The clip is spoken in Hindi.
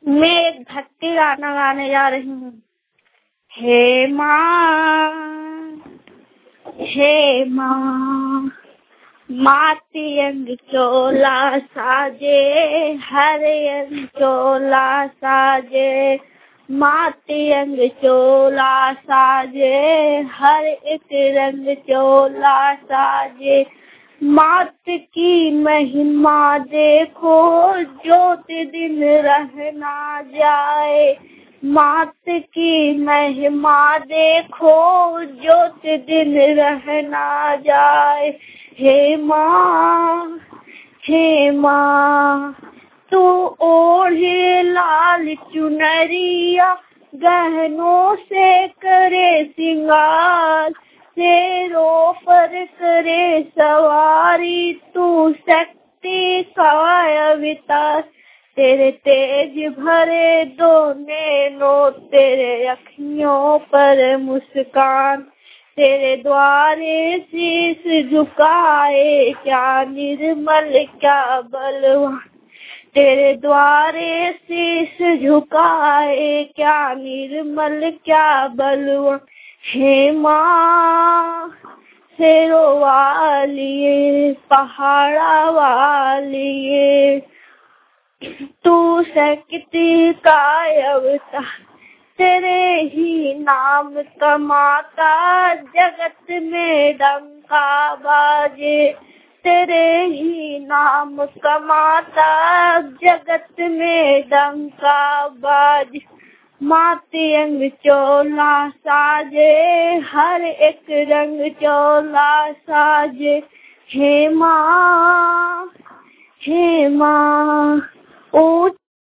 मैं एक भक्ति गाना गाने जा रही हूँ। हे माँ, हे माँ, माती अंग चोला साजे, हर अंग चोला साजे, माती अंग चोला साजे, हर एक रंग चोला साजे। मात की महिमा देखो, ज्योत दिन रह ना जाए। मात की महिमा देखो, ज्योत दिन रह ना जाए। हे माँ, हे माँ, तू ओढ़े लाल चुनरिया, गहनों से करे सिंगार, शेरों पर करे सवारी, तू शक्ति का अवतार। तेरे तेज भरे दो नैनों, तेरे अखियों पर मुस्कान, तेरे द्वारे शीश झुकाए, क्या निर्मल क्या बलवान। तेरे द्वारे शीश झुकाए, क्या निर्मल क्या बलवान। हे माँ, शेरों वालिए, पहाड़ा वालिए, तू शक्ति का अवतार। तेरे ही नाम कमाता जगत में डंका बाजे। तेरे ही नाम कमाता जगत में डंका बाजे। माती अंग चोला साजे, हर एक रंग चोला साजे। हे माँ, हे माँ,